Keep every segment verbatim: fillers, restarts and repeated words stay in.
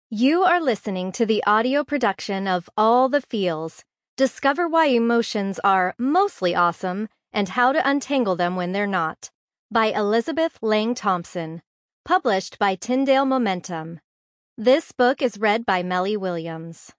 You are listening to the audio production of All the Feels. Discover why emotions are mostly awesome and how to untangle them when they're not. By Elizabeth Lang Thompson. Published by Tyndale Momentum. This book is read by Melly Williams.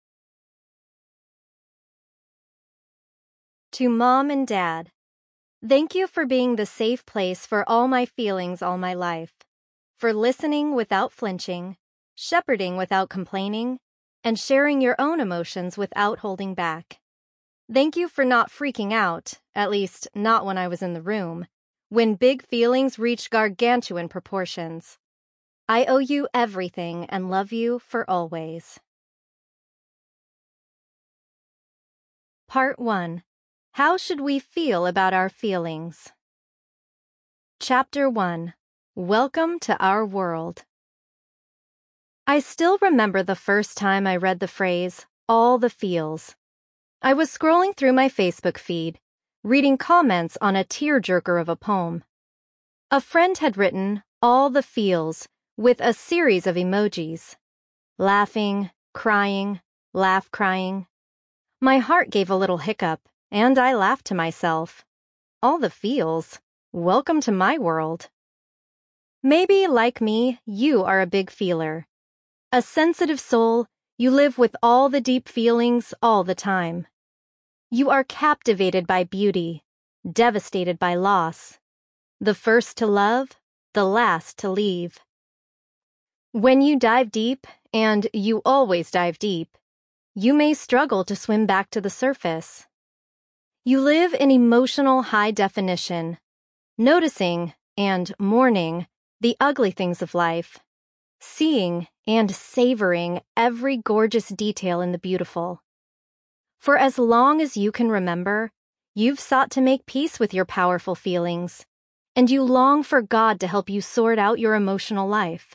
To Mom and Dad. Thank you for being the safe place for all my feelings all my life. For listening without flinching, shepherding without complaining, and sharing your own emotions without holding back. Thank you for not freaking out, at least not when I was in the room, when big feelings reached gargantuan proportions. I owe you everything and love you for always. Part one. How should we feel about our feelings? Chapter one. Welcome to our world. I still remember the first time I read the phrase, all the feels. I was scrolling through my Facebook feed, reading comments on a tearjerker of a poem. A friend had written, all the feels, with a series of emojis. Laughing, crying, laugh crying. My heart gave a little hiccup, and I laughed to myself. All the feels. Welcome to my world. Maybe, like me, you are a big feeler. A sensitive soul, you live with all the deep feelings all the time. You are captivated by beauty, devastated by loss. The first to love, the last to leave. When you dive deep, and you always dive deep, you may struggle to swim back to the surface. You live in emotional high definition, noticing and mourning the ugly things of life, seeing and savoring every gorgeous detail in the beautiful. For as long as you can remember, you've sought to make peace with your powerful feelings, and you long for God to help you sort out your emotional life.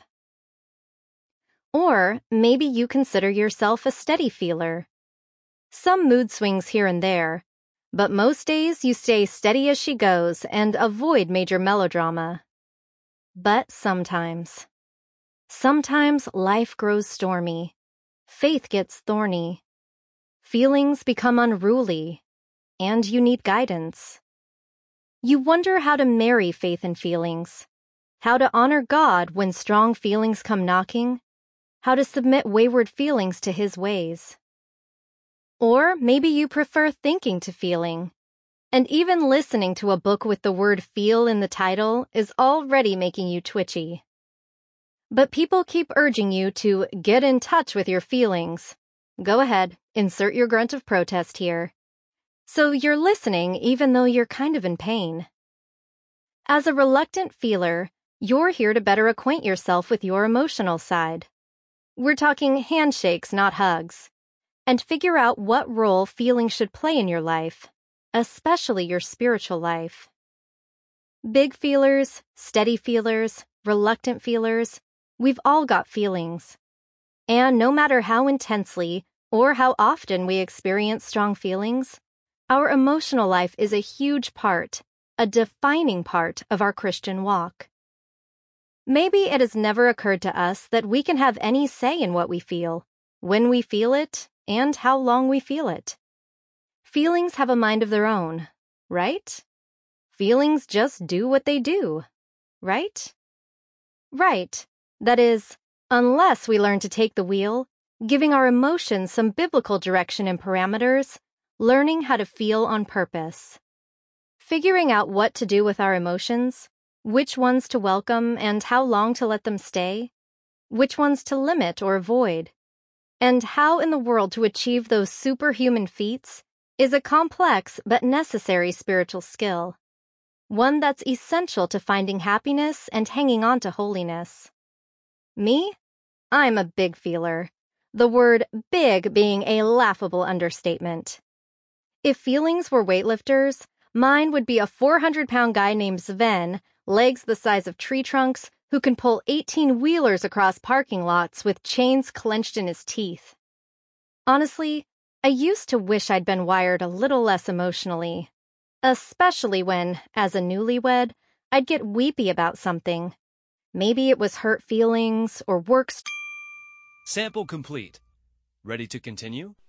Or maybe you consider yourself a steady feeler. Some mood swings here and there, but most days you stay steady as she goes and avoid major melodrama. But sometimes, sometimes life grows stormy, faith gets thorny, feelings become unruly, and you need guidance. You wonder how to marry faith and feelings, how to honor God when strong feelings come knocking, how to submit wayward feelings to His ways. Or maybe you prefer thinking to feeling, and even listening to a book with the word feel in the title is already making you twitchy. But people keep urging you to get in touch with your feelings. Go ahead, insert your grunt of protest here. So you're listening even though you're kind of in pain. As a reluctant feeler, you're here to better acquaint yourself with your emotional side. We're talking handshakes, not hugs, and figure out what role feeling should play in your life, especially your spiritual life. Big feelers, steady feelers, reluctant feelers, we've all got feelings. And no matter how intensely or how often we experience strong feelings, our emotional life is a huge part, a defining part of our Christian walk. Maybe it has never occurred to us that we can have any say in what we feel, when we feel it, and how long we feel it. Feelings have a mind of their own, right? Feelings just do what they do, right? Right. That is, unless we learn to take the wheel, giving our emotions some biblical direction and parameters, learning how to feel on purpose. Figuring out what to do with our emotions, which ones to welcome and how long to let them stay, which ones to limit or avoid, and how in the world to achieve those superhuman feats is a complex but necessary spiritual skill, one that's essential to finding happiness and hanging on to holiness. Me? I'm a big feeler, the word big being a laughable understatement. If feelings were weightlifters, mine would be a four hundred pound guy named Sven, legs the size of tree trunks, who can pull eighteen wheelers across parking lots with chains clenched in his teeth. Honestly, I used to wish I'd been wired a little less emotionally, especially when, as a newlywed, I'd get weepy about something. Maybe it was hurt feelings or work st- Sample complete. Ready to continue?